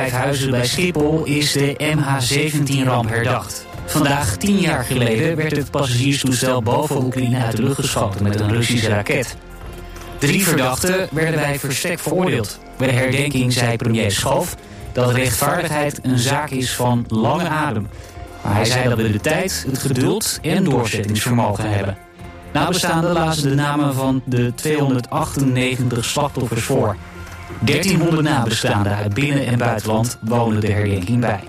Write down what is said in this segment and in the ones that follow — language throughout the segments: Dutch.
Vijfhuizen bij Schiphol is de MH17-ramp herdacht. Vandaag, 10 jaar geleden, werd het passagierstoestel boven Oekraïne uit de lucht geschoten met een Russische raket. 3 verdachten werden bij verstek veroordeeld. Bij de herdenking zei premier Schoof dat rechtvaardigheid een zaak is van lange adem. Maar hij zei dat we de tijd, het geduld en doorzettingsvermogen hebben. Nabestaanden lazen de namen van de 298 slachtoffers voor. 1300 nabestaanden uit binnen- en buitenland wonen de herdenking bij.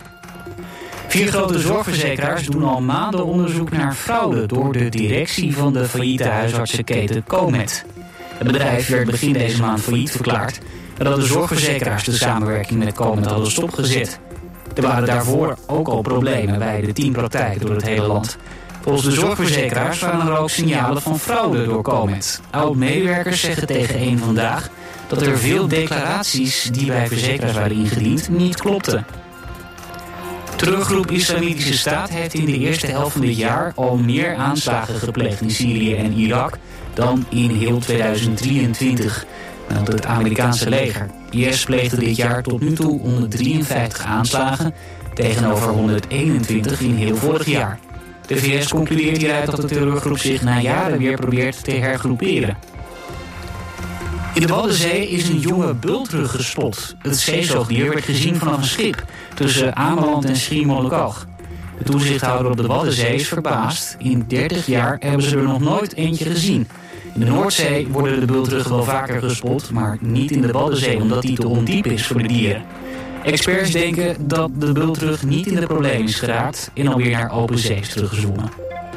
4 grote zorgverzekeraars doen al maanden onderzoek naar fraude door de directie van de failliete huisartsenketen Comet. Het bedrijf werd begin deze maand failliet verklaard nadat de zorgverzekeraars de samenwerking met Comet hadden stopgezet. Er waren daarvoor ook al problemen bij de 10 praktijken door het hele land. Volgens de zorgverzekeraars waren er ook signalen van fraude door Comet. Oud-medewerkers zeggen tegen Eén Vandaag dat er veel declaraties die bij verzekeraars waren ingediend niet klopten. Terreurgroep Islamitische Staat heeft in de eerste helft van dit jaar al meer aanslagen gepleegd in Syrië en Irak dan in heel 2023. meldt het Amerikaanse leger. IS pleegde dit jaar tot nu toe 153 aanslagen tegenover 121 in heel vorig jaar. De VS concludeert hieruit dat de terreurgroep zich na jaren weer probeert te hergroeperen. In de Waddenzee is een jonge bultrug gespot. Het zeezoogdier werd gezien vanaf een schip tussen Ameland en Schiermonnikoog. De toezichthouder op de Waddenzee is verbaasd. In 30 jaar hebben ze er nog nooit eentje gezien. In de Noordzee worden de bultruggen wel vaker gespot, maar niet in de Waddenzee omdat die te ondiep is voor de dieren. Experts denken dat de bultrug niet in de problemen is geraakt en alweer naar open zee is teruggezwommen.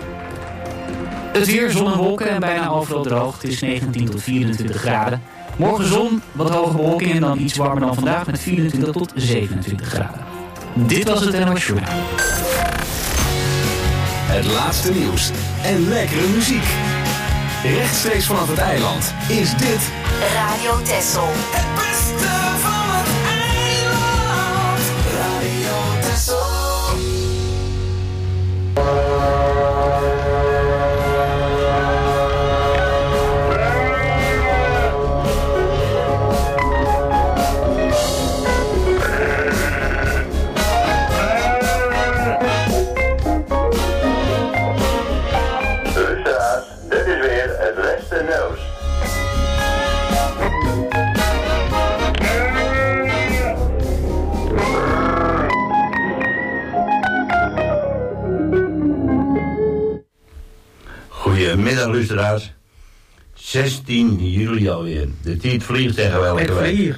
Het weer, zon en wolken en bijna overal droog. Het is 19 tot 24 graden. Morgen zon, wat hoge bewolking en dan iets warmer dan vandaag met 24 tot 27 graden. Dit was het NOS Journaal. Het laatste nieuws en lekkere muziek. Rechtstreeks vanaf het eiland is dit Radio Texel. Het beste van het eiland. Radio Texel. Goedemiddag luisteraars. 16 juli alweer. De tijd vliegt tegen welke week.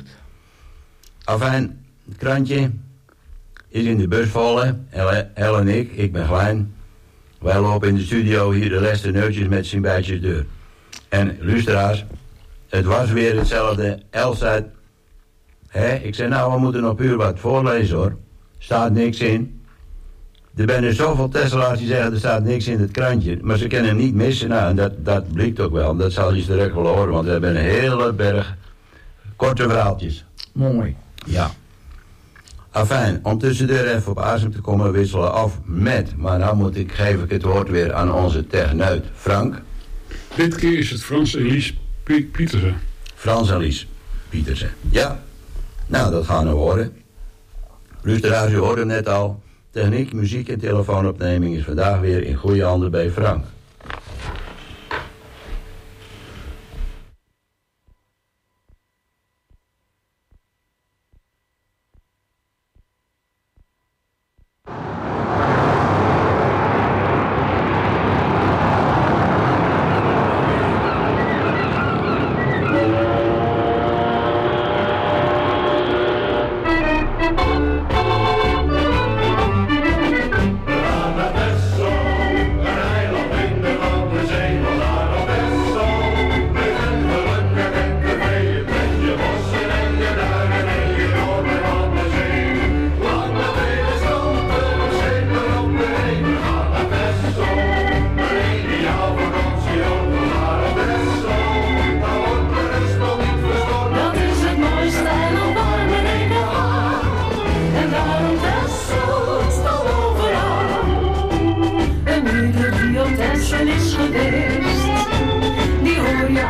Afijn, het krantje is in de bus vallen. El en ik ben klein. Wij lopen in de studio hier de laatste neutjes met zijn bijtjes deur. En luisteraars, het was weer hetzelfde. El zei, ik zei nou, we moeten op uur wat voorlezen hoor. Staat niks in. Er zijn er zoveel Tesla's die zeggen er staat niks in het krantje. Maar ze kunnen hem niet missen. Nou, en dat blijkt ook wel. Dat zal je direct wel horen. Want we hebben een hele berg korte verhaaltjes. Mooi. Ja. Afijn, om tussendoor even op adem te komen wisselen af met. Maar nou geef ik het woord weer aan onze techneut Frank. Dit keer is het Frans en Lies Pietersen. Frans en Lies Pietersen. Ja. Nou, dat gaan we horen. Luisteraars, u hoorde net al. Techniek, muziek en telefoonopneming is vandaag weer in goede handen bij Frank.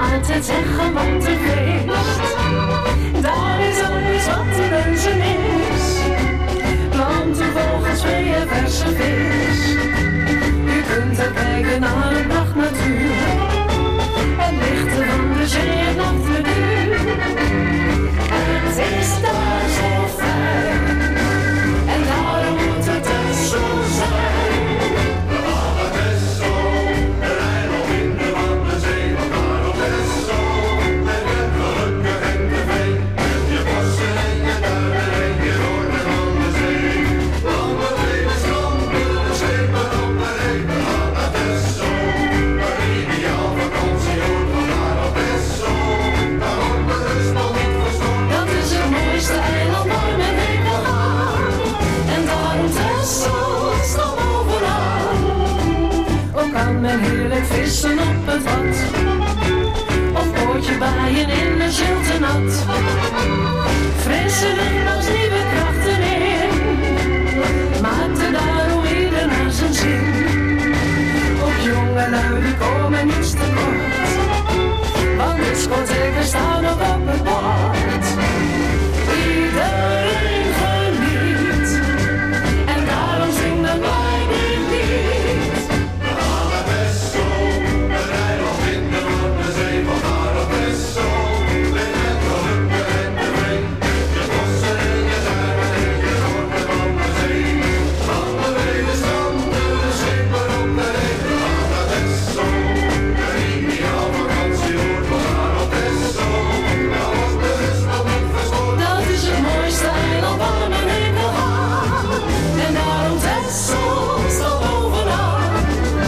Zeggen wat er feest. Daar is alles wat te leuzen is. lossen op het vat. Of oortje baaien in een ziltenat. Frisse lucht als nieuwe krachten in. Maakte daarom ieder naar zijn zin. Op jonge lui die komen niets te kort. Want de discotheken staan nog op het bord. Iedereen geniet. En daarom zingen wij dit lied. We gaan naar Texel, een eiland in de Rode Zee. We gaan naar Texel, met het gelukken en de veen. Je bossen en je zuilen en je dorpen van de zee. Van de brede stranden, de schepen op de heen. We gaan naar Texel, een ideaal vakantieoord. We gaan naar Texel, nou was bewust nog niet verstoord. Dat is het mooiste eiland waar men heen wil gaan. En daarom Texel staat bovenaan.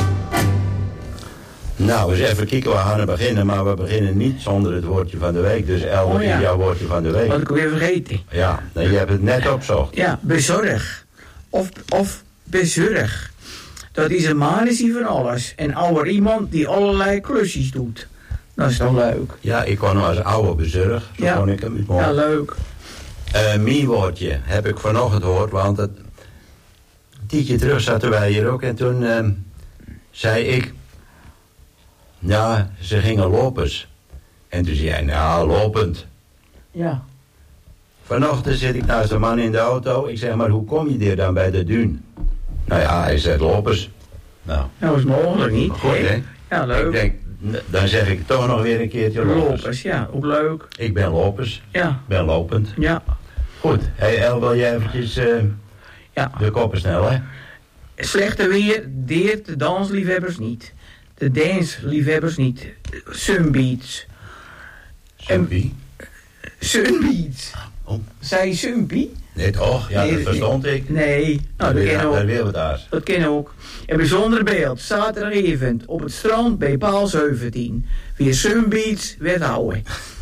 Nou, eens even kijken, we gaan beginnen, maar we beginnen niet zonder het woordje van de week. Dus El, wat is jouw woordje van de week? Wat ik weer vergeten. Ja, nou, je hebt het net opzocht. Ja, bezorg. Of bezorg. Dat is een man is die van alles. En ouder iemand die allerlei klusjes doet. Dat is toch leuk? Ja, ik kon als oude bezorg, zo Ja. kon ik hem. Ja, leuk. Mijn woordje heb ik vanochtend gehoord, want een tijdje terug zaten wij hier ook. En toen zei ik, ja, ze gingen lopers. En toen zei hij, nou, lopend. Ja. Vanochtend zit ik naast een man in de auto. Ik zeg, maar hoe kom je hier dan bij de duin? Nou ja, hij zegt lopers. Nou, Dat was mogelijk niet. goed hè? Ja, leuk. Ik denk, dan zeg ik toch nog weer een keertje lopers. Lopers, ja, ook leuk. Ik ben lopers, Ja, ben lopend. ja, Goed, hey El, wil jij eventjes ja. de koppen snel, hè? Slechte weer deert de dansliefhebbers niet. De dansliefhebbers niet. Sunbeats. Sumpie. Sunbeats. Oh. Zei Sumpie? Nee toch? Ja, Nee, dat verstond ik. Nee, nou, dat kennen we Daar ook. weer wat aars. Dat kennen we ook. Een bijzonder beeld. Zaterdagavond op het strand bij paal 17. Weer Sunbeats werd houden.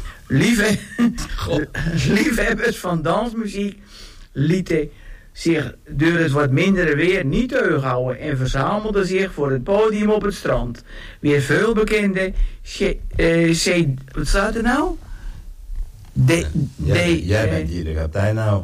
Liefhebbers van dansmuziek lieten zich door het wat mindere weer niet tegenhouden en verzamelden zich voor het podium op het strand. Weer veel bekende wat staat er nou? Jij bent hier de kapitein nou.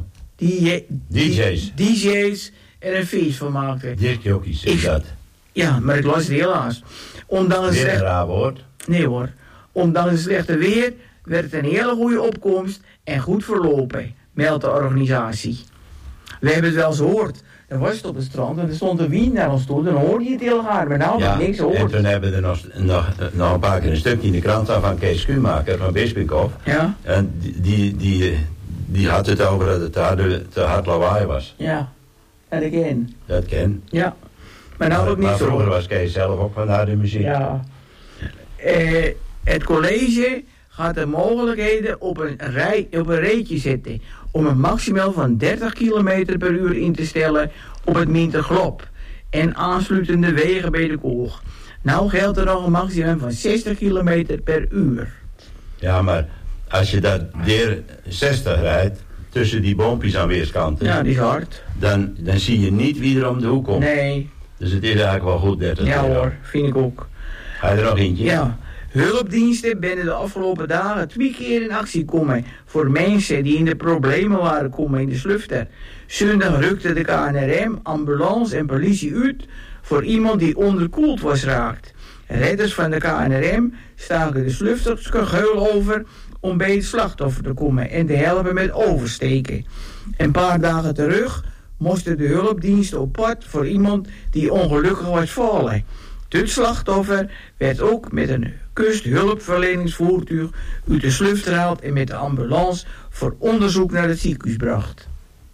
DJ's er een feest van maakten. Discjockeys is dat. Ja, maar ik las het helaas. Ondanks het Weer een slechte... raar woord. Nee hoor. Ondanks het slechte weer werd het een hele goede opkomst en goed verlopen, meldt de organisatie. We hebben het wel eens gehoord. Er was het op het strand en er stond een wien naar ons toe. Dan hoorde je het heel hard, maar nou heb ik niks en gehoord. toen hebben we er nog een paar keer een stukje in de krant aan van Kees Schumacher van Bispinghoff. Ja, En die had het over dat het te hard lawaai was. ja. En again. Dat ken. Ja. Maar nou heb ik Maar niks vroeger gehoord. was Kees zelf ook van harde muziek. Ja. Het college gaat de mogelijkheden op een rijtje zetten om een maximaal van 30 km per uur in te stellen op het Minterglop en aansluitende wegen bij de Koog. Nou geldt er nog een maximum van 60 km per uur. Ja, maar als je dat deer 60 rijdt, tussen die boompjes aan weerskanten, Ja, die is hard. dan zie je niet wie er om de hoek komt. Nee, Dus het is eigenlijk wel goed 30 ja euro. hoor, vind ik ook. Ga je er nog eentje? Ja, hulpdiensten binnen de afgelopen dagen 2 keer in actie komen voor mensen die in de problemen waren komen in de Slufter. Zondag rukte de KNRM, ambulance en politie uit voor iemand die onderkoeld was raakt. Redders van de KNRM staken de Slufterse geul over om bij het slachtoffer te komen en te helpen met oversteken. Een paar dagen terug moesten de hulpdiensten op pad voor iemand die ongelukkig was vallen. Het slachtoffer werd ook met een kusthulpverleningsvoertuig uit de Slufter gehaald en met de ambulance voor onderzoek naar het ziekenhuis gebracht.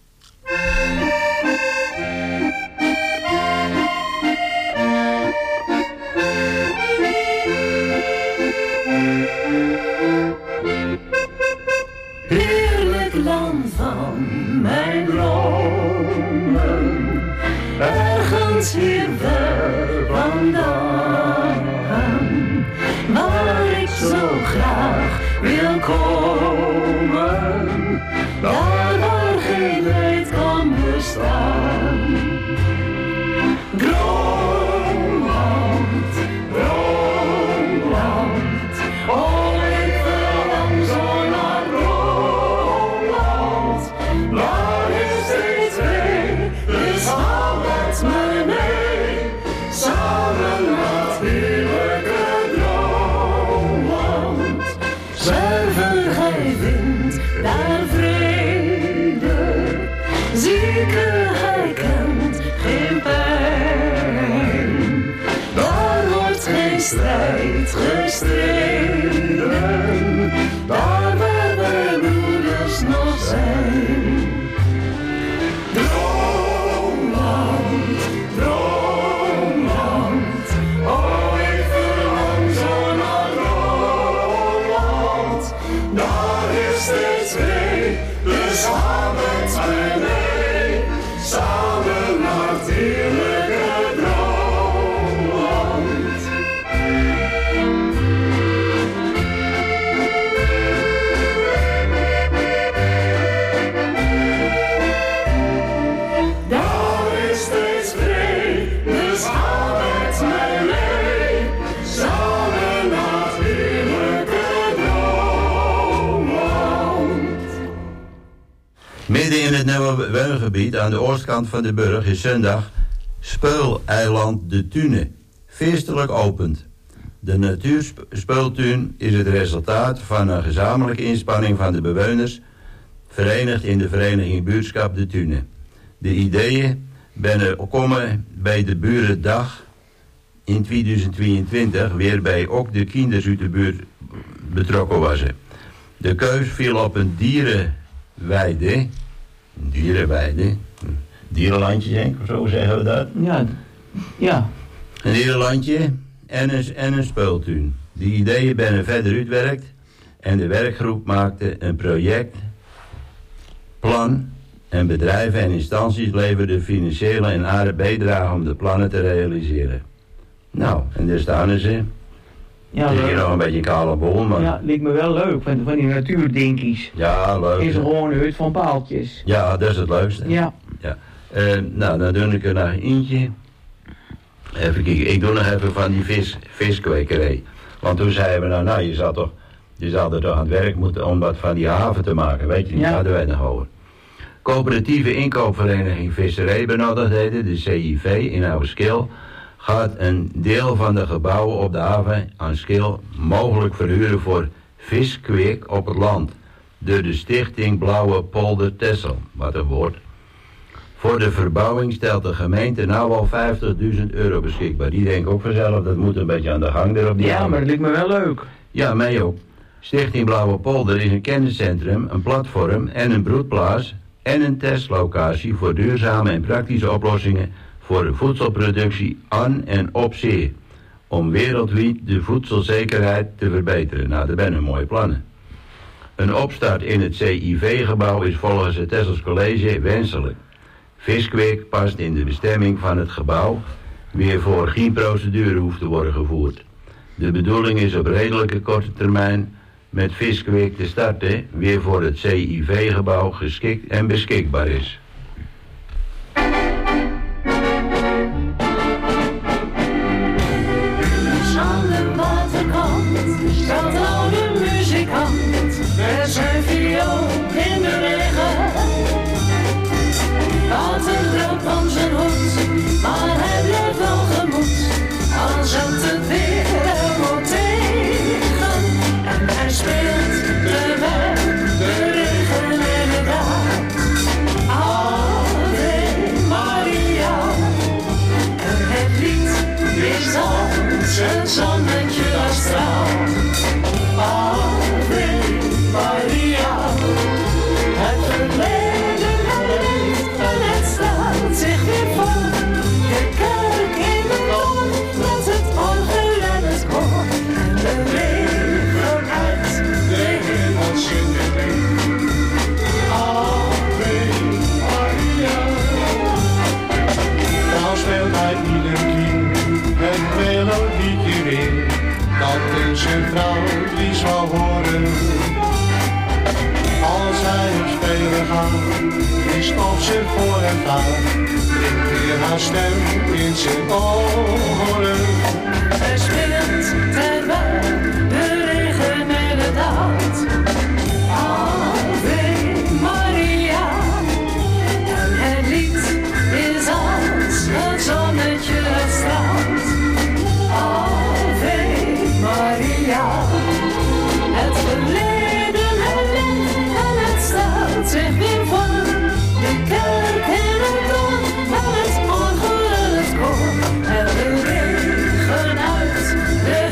Heerlijk land van mijn dromen, ergens hier ver vandaan, waar ik zo graag wil komen, daar waar geen leed kan bestaan. Droomland, droomland. strijd gestreden, daar waar we broeders nog zijn. Droomland, droomland, oh ik verlang zo naar droomland. Daar is steeds vrede, dus ga met mij mee, samen naar het heerlijke droomland. Daar is steeds vrede, dus ga met mij mee, samen naar het heerlijke droomland. Midden in het nieuwe woongebied aan de oostkant van de burg is zondag Speuleiland de Tune, feestelijk opend. De natuurspeultuin is het resultaat van een gezamenlijke inspanning van de bewoners, verenigd in de vereniging Buurtschap de Tune. De ideeën komen bij de Burendag in 2022, waarbij ook de kinders uit de buurt betrokken waren. De keus viel op een dierenlandje denk ik, zo zeggen we dat. Ja. Een dierenlandje en een speeltuin. Die ideeën werden verder uitgewerkt en de werkgroep maakte een projectplan en bedrijven en instanties leverden financiële en andere bijdrage om de plannen te realiseren. Nou, en daar staan ze. Ja, Het is hier nog een beetje kale bol, maar... Ja, lijkt me wel leuk, van die natuurdinkies. Ja, leuk. In zo'n gewone hut van paaltjes. Ja, dat is het leukste. Ja. Nou, dan doe ik er nog eentje. Even kijken, ik doe nog even van die viskwekerij. Want toen zeiden we nou, je zou er toch aan het werk moeten om wat van die haven te maken. Weet je, die hadden wij nog over. Coöperatieve inkoopvereniging Visserijbenodigdheden, de CIV in Oudeschil, gaat een deel van de gebouwen op de haven aan Schil mogelijk verhuren voor viskweek op het land. Door de stichting Blauwe Polder Texel, wat een woord. Voor de verbouwing stelt de gemeente nou al €50.000 beschikbaar. Die denken ook vanzelf, dat moet een beetje aan de gang erop. Ja, maar dat lijkt me wel leuk. Ja, mij ook. Stichting Blauwe Polder is een kenniscentrum, een platform en een broedplaats en een testlocatie voor duurzame en praktische oplossingen voor de voedselproductie aan en op zee. Om wereldwijd de voedselzekerheid te verbeteren. Nou, dat zijn mooie plannen. Een opstart in het CIV-gebouw is volgens het Texels College wenselijk. Viskweek past in de bestemming van het gebouw, waarvoor geen procedure hoeft te worden gevoerd. De bedoeling is op redelijke korte termijn met viskweek te starten, waarvoor het CIV-gebouw geschikt en beschikbaar is. Aan de waterkant staat oude muzikant met zijn viool in de regen. Water drupt van zijn hoed, maar hij blijft wel gemoed, al zet het weer helemaal tegen. En hij speelt terwijl de regen in het daalt. Ave Maria, en het lied is als een zonnetje dat straalt. Ave Maria, het verleden leeft en het stelt zich weer voor. De kerk in de zon met het orgel en het koor. En de regen uit de hemelse neer. Ave Maria. Dan speelt hij ieder kind het melodietje weer, dat in zijn vrouw die zal horen. Als hij op spelen gaat, is op zijn voor en vaart, klinkt weer haar stem in zijn oren. Hij speelt terwijl de regen in het daalt. Ave Maria, en het lied is als het zonnetje dat straalt. Ave Maria, het verleden leeft en het stelt zich weer voor. De kerk in het don en het orgel en het koor. En de regen uit de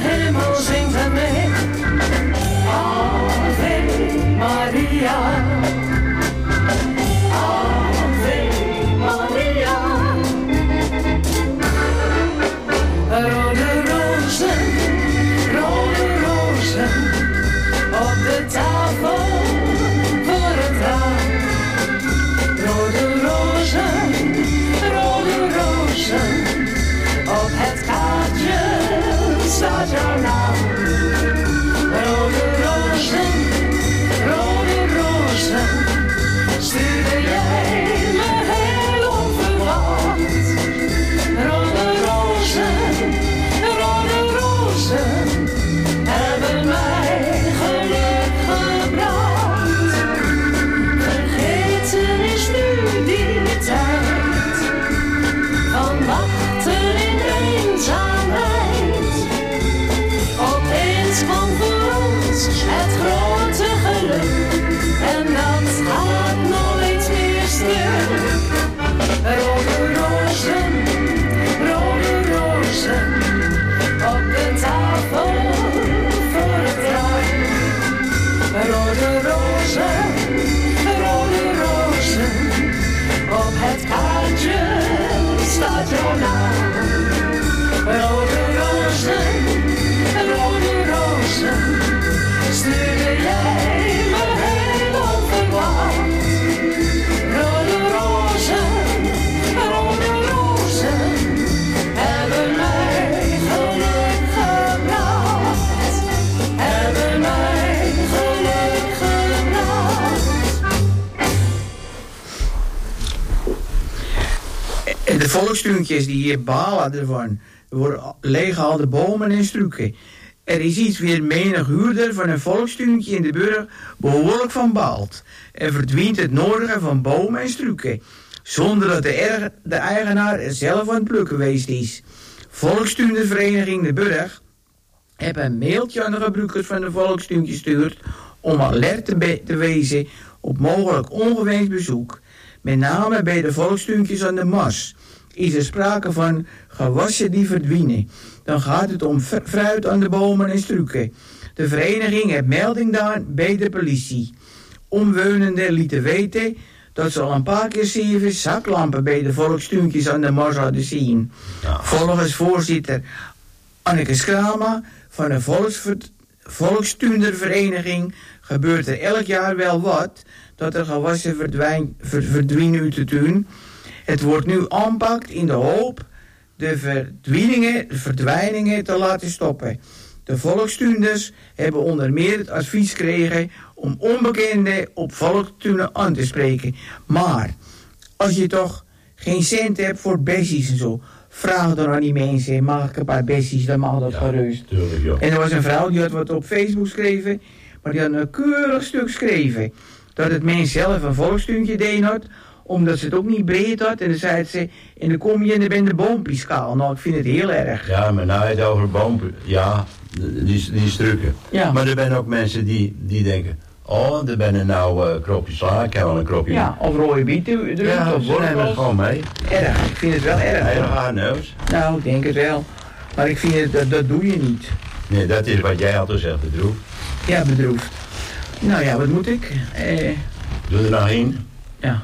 De volkstuintjes die balen ervan. Er worden leeghaalde bomen en struiken. Er is iets weer menig huurder van een volkstuintje in de burg behoorlijk van baalt. En verdwijnt het nodige van bomen en struiken. Zonder dat de eigenaar er zelf aan het plukken geweest is. Volkstuindervereniging De Burg heeft een mailtje aan de gebruikers van de volkstuintje gestuurd om alert te wezen op mogelijk ongewenst bezoek. Met name bij de volkstuintjes aan de Mars is er sprake van gewassen die verdwijnen. Dan gaat het om fruit aan de bomen en struiken. De vereniging heeft melding gedaan bij de politie. Omwonenden lieten weten dat ze al een paar keer 7 zaklampen bij de volkstuintjes aan de Mars hadden zien. Ja. Volgens voorzitter Anneke Schrama van de volkstuindervereniging gebeurt er elk jaar wel wat dat er gewassen verdwijnen uit de tuin. Het wordt nu aanpakt in de hoop de verdwijningen te laten stoppen. De volkstuinders hebben onder meer het advies gekregen om onbekenden op volkstuinen aan te spreken. Maar als je toch geen cent hebt voor bessies en zo, vraag dan aan die mensen, mag ik een paar bessies, dan mag dat gerust. Tuurlijk, ja. En er was een vrouw die had wat op Facebook geschreven, maar die had een keurig stuk geschreven dat het mens zelf een volkstuintje deed had, omdat ze het ook niet breed had. En dan zei ze, en dan kom je en dan ben de boompjes kaal. Nou, ik vind het heel erg. Ja, maar nou het over bomen, ja, die struiken. Ja. Maar er zijn ook mensen die denken, oh, er ben er nou kropjes sla, ik heb wel een kropje. Ja, of rode bieten erin, Ja, of ze nemen het wortels. gewoon mee. Erg, ik vind het wel erg. Heel hoor. haar neus. Nou, ik denk het wel. Maar ik vind het, dat doe je niet. Nee, dat is wat jij altijd zegt, bedroefd. Ja, bedroefd. Nou ja, wat moet ik? Doe er nou in. Ja.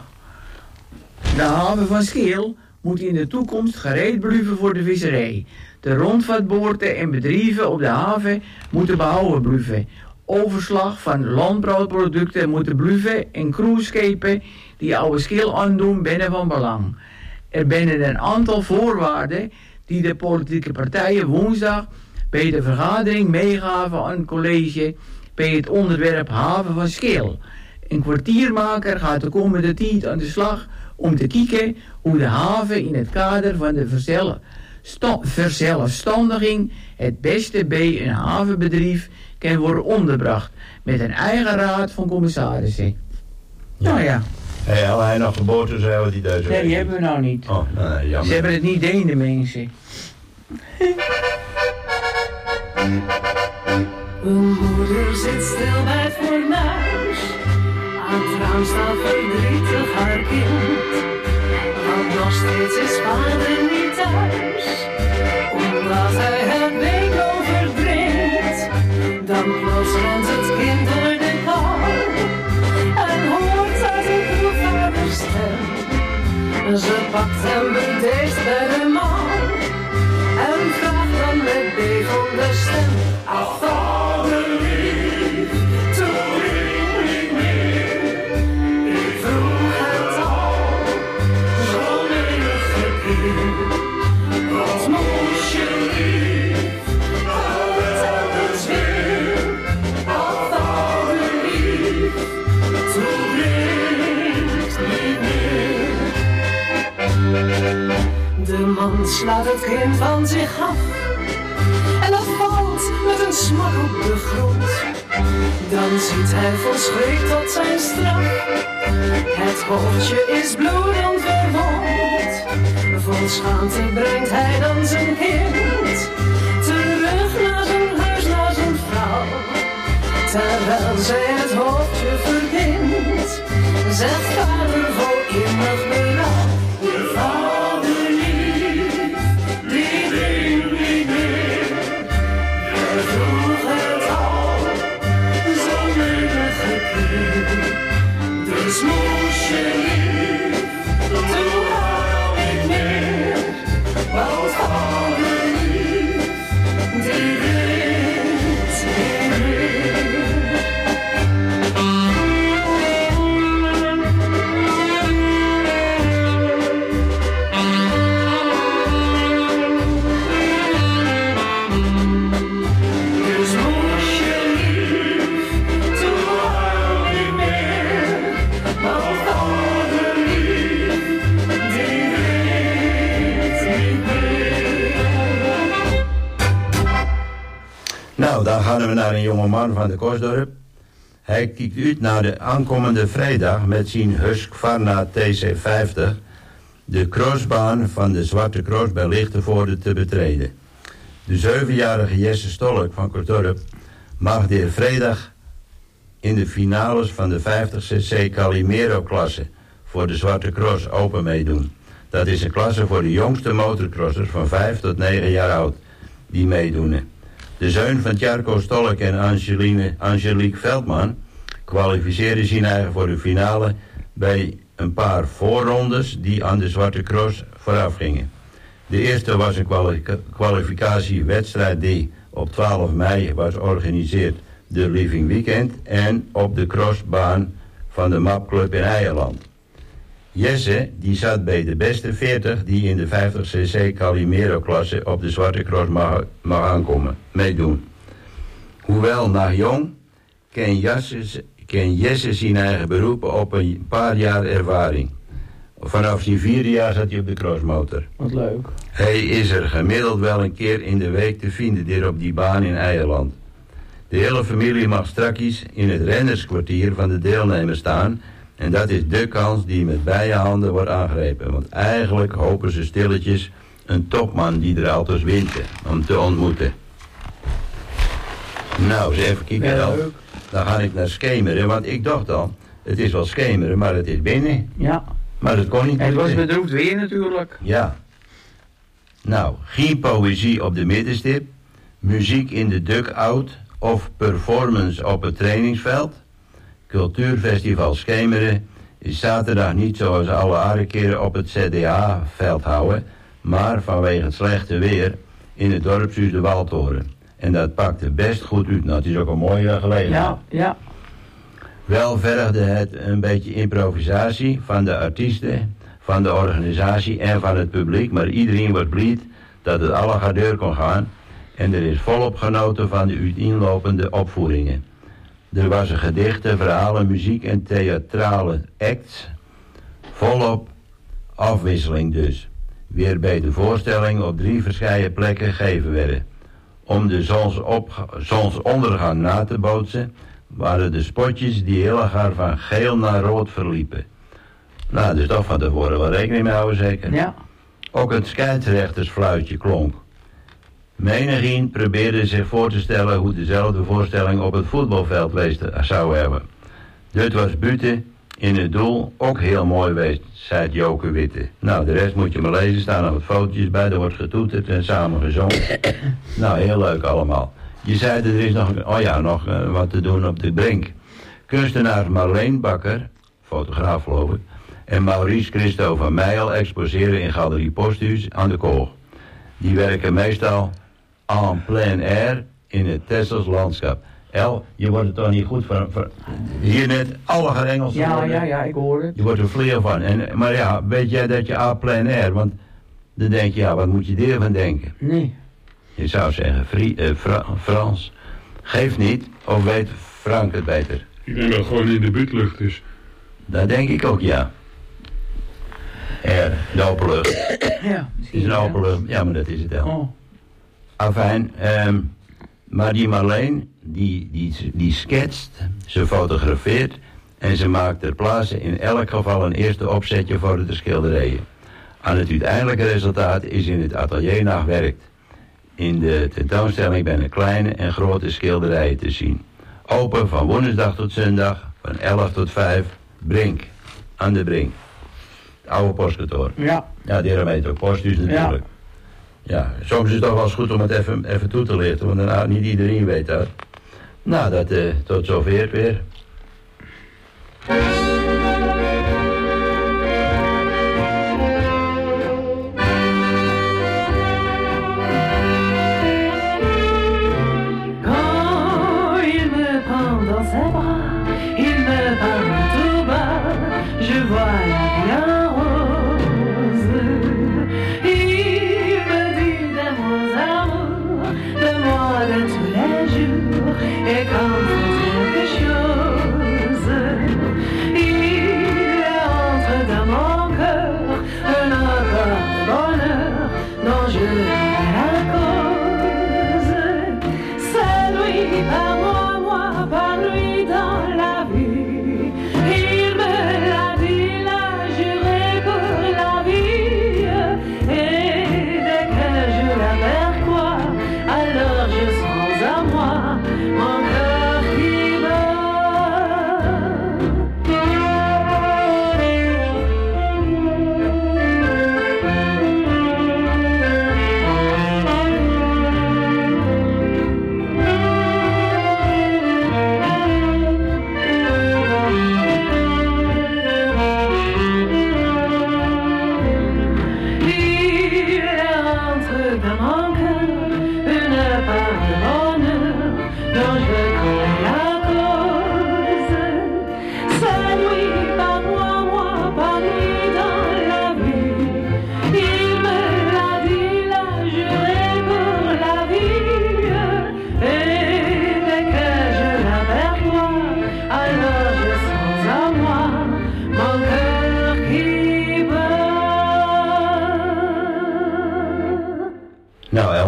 De haven van Scheel moet in de toekomst gereed blijven voor de visserij. De rondvaartboorten en bedrijven op de haven moeten behouden blijven. Overslag van landbouwproducten moeten blijven en cruiseschepen die oude Scheel aandoen binnen van belang. Er zijn een aantal voorwaarden die de politieke partijen woensdag bij de vergadering meegaven aan het college bij het onderwerp haven van Scheel. Een kwartiermaker gaat de komende tijd aan de slag om te kijken hoe de haven in het kader van de verzelfstandiging het beste bij een havenbedrijf kan worden onderbracht met een eigen raad van commissarissen. Nou ja, Hey, had hij nog geboorte, zei wat hij deze nee, die hebben we nou niet. Oh, nee, jammer. Ze hebben het niet deen, de mensen. Een moeder zit stil bij het fornuis. Aan het raam staat verdrietig haar kind. Want nog steeds is vader niet thuis. Omdat hij het week overdringt. Dan plots rent het kind door de kou. En hoort uit een groepvader stem. Ze pakt hem bedeesd bij de man. En vraagt dan met bevende stem. Ach, vader lief, toen ik niet meer. Ik vroeg het al, zo menige keer. Wat moest je lief, telkens weer. Ach, vader lief, toen ik niet meer. De man slaat het kind van zich af. En dat valt met een smak op de grond. Dan ziet hij vol schrik tot zijn straf. Het hoofdje is bloedend verwond. Vol schaamte brengt hij dan zijn kind terug naar zijn huis, naar zijn vrouw. Terwijl zij het hoofdje verbindt, zegt vader vol innig berouw. Je vader lief, die drinkt niet meer. Je vroeg het al, zo menige keer. Dus moest je lief, toen hou ik meer. Want vader lief, die drinkt niet meer. Nou, dan gaan we naar een jongeman van de Kosdorp. Hij kijkt uit naar de aankomende vrijdag met zijn Husqvarna TC50... de crossbaan van de Zwarte Cross bij Lichtenvoorde te betreden. De 7-jarige Jesse Stolk van Kortorp mag de vrijdag in de finales van de 50cc Calimero-klasse voor de Zwarte Cross open meedoen. Dat is een klasse voor de jongste motorcrossers van 5 tot 9 jaar oud die meedoen. De zoon van Tjarko Stolk en Angelique Veldman kwalificeerden zich eigen voor de finale bij een paar voorrondes die aan de Zwarte Cross vooraf gingen. De eerste was een kwalificatiewedstrijd die op 12 mei was georganiseerd, de Living Weekend, en op de crossbaan van de Mapclub in Eierland. Jesse die zat bij de beste 40 die in de 50cc Calimero-klasse op de Zwarte Cross mag aankomen, meedoen. Hoewel nog jong, ken Jesse zijn eigen beroepen op een paar jaar ervaring. Vanaf zijn 4e jaar zat hij op de crossmotor. Wat leuk. Hij is er gemiddeld wel een keer in de week te vinden hier op die baan in Eierland. De hele familie mag strakjes in het rennerskwartier van de deelnemers staan. En dat is de kans die met beide handen wordt aangrepen. Want eigenlijk hopen ze stilletjes een topman die er altijd wint om te ontmoeten. Nou, eens even kijken dan. Dan ga ik naar Schemeren, want ik dacht al, het is wel Schemeren, maar het is binnen. Ja. Maar dat kon niet. En het was bedroefd weer natuurlijk. Ja. Nou, geen poëzie op de middenstip, muziek in de dugout of performance op het trainingsveld. Cultuurfestival Schemeren is zaterdag niet zoals alle andere keren op het CDA-veld houden, maar vanwege het slechte weer in het dorpshuis de Waldtoren. En dat pakte best goed uit. Nou, het is ook een mooie gelegenheid. Ja, ja. Wel vergde het een beetje improvisatie van de artiesten, van de organisatie en van het publiek, maar iedereen wordt blij dat het alle gaat deur kon gaan en er is volop genoten van de uiteenlopende opvoeringen. Er was een gedichten, verhalen, muziek en theatrale acts, volop afwisseling dus, weer bij de voorstelling op 3 verschillende plekken gegeven werden. Om de zonsondergang na te bootsen, waren de spotjes die heel erg van geel naar rood verliepen. Nou, dus toch van tevoren wel rekening mee houden zeker. Ja. Ook het scheidsrechtersfluitje klonk. Menigeen probeerde zich voor te stellen hoe dezelfde voorstelling op het voetbalveld zou hebben. Dit was buiten in het doel ook heel mooi geweest, zei Joke Witte. Nou, de rest moet je maar lezen, staan nog wat fotootjes bij, er wordt getoeterd en samen gezongen. Nou, heel leuk allemaal. Je zei er is nog wat te doen op de brink. Kunstenaars Marleen Bakker, fotograaf geloof ik, en Maurice Christo van Meijel exposeren in Galerie Posthuis aan de Koog. Die werken meestal en plein air in het Tessels landschap. El, je wordt er toch niet goed van hier net alle Engels. Ja, ik hoor het. Je wordt er vleer van. Maar ja, weet jij dat je en plein air, want dan denk je, ja, wat moet je ervan denken? Nee. Je zou zeggen Frans. Geeft niet, of weet Frank het beter? Ik denk dat het gewoon in de buurtlucht is. Dat denk ik ook, ja. De openlucht. Ja, Het is een openlucht, ja, maar dat is het wel. Oh. Afijn, maar die Marleen, die schetst, ze fotografeert en ze maakt ter plaatse in elk geval een eerste opzetje voor de schilderijen. Aan het uiteindelijke resultaat is in het atelier nagewerkt. In de tentoonstelling zijn er kleine en grote schilderijen te zien. Open van woensdag tot zondag, van 11 tot 5, Brink, aan de Brink. Het oude postkantoor. Ja. Ja, die heet ook Posthuis natuurlijk. Ja, soms is het toch wel eens goed om het even toe te lichten, want dan niet iedereen weet dat. Nou, dat tot zover weer. Quand il me prend dans ses bras, il me parle tout bas, je vois la vie en rose. Il me dit de mon amour, de moi de tous les jours, et quand c'est quelque chose,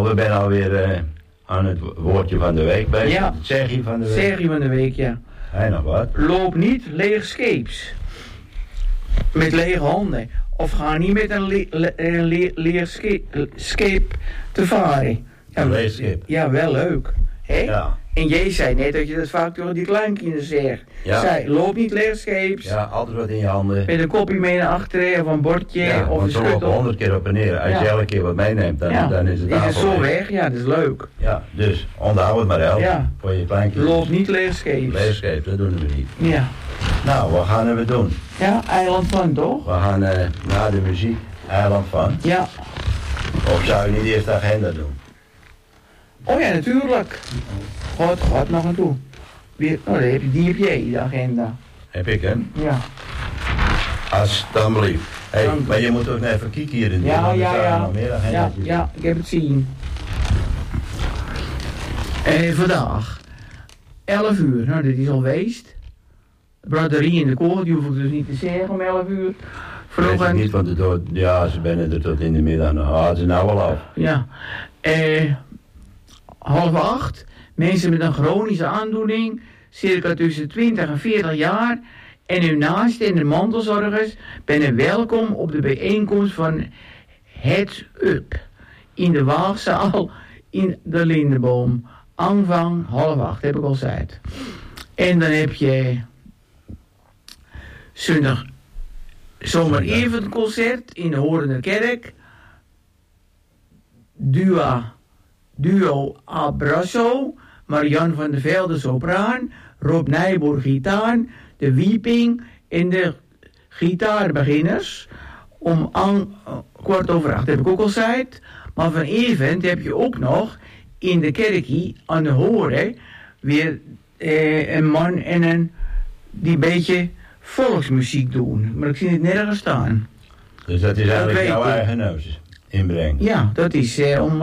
Nou, we zijn alweer aan het woordje van de week bezig. Ja. Het zegje van de week. Zeg van de week, ja. Hij nog wat? Loop niet leeg scheeps. Met lege handen. Of ga niet met een leeg scheep te varen. Ja, Een leeg schip. Ja, wel leuk. Hè? Ja. En jij zei net dat je dat vaak tegen die kleinkinderen zegt. Ja. Zij, loop niet leeg scheeps. Ja, altijd wat in je handen. Met een kopje mee naar achteren of een bordje Ja, of een want ze lopen schuttel. 100 keer op en neer. Als Ja. je elke keer wat meeneemt, dan is het is het afval zo weg? Ja, dat is leuk. Ja, dus onthoud het maar wel. Ja. Voor je kleinkinderen. Loop niet leeg scheeps. Leefscheep, dat doen we niet. Ja. Nou, wat gaan we doen? Ja, eiland van toch? We gaan na de muziek Eiland van. Ja. Of zou je niet eerst de agenda doen? Oh ja, natuurlijk. Gaat nog aan toe. Weer, oh, die heb jij, de agenda. Heb ik hem? Ja. Alsjeblieft. Hey, Dank u. maar je moet ook even kijken hier in de Ja, want er ja, staan ja. nog meer agenda's. Ja, ik heb het zien. Vandaag, 11 uur, nou dit is al geweest. Braderie in de koor, die hoef ik dus niet te zeggen om 11 uur. Weet ik Vanochtend, niet, want ja, ze zijn er tot in de middag. Nou, het is nou wel af. ja. 7:30, mensen met een chronische aandoening, circa tussen 20 en 40 jaar, en hun naasten en de mantelzorgers, ben welkom op de bijeenkomst van Heads Up in de Waagzaal in de Lindenboom. Aanvang 7:30, heb ik al gezegd. En dan heb je zondag zomeravondconcert in de Horender Kerk. Duo Abrazo, Marian van der Velde sopraan, Rob Nijboer gitaar, de Wieping en de gitaarbeginners. Om 7:15 heb ik ook al gezegd. Maar vanavond heb je ook nog in de kerkie aan de Horen weer een man en een die een beetje volksmuziek doen. Maar ik zie het nergens staan. Dus dat is eigenlijk weet jouw ik. eigen neus inbreng. Ja, dat is om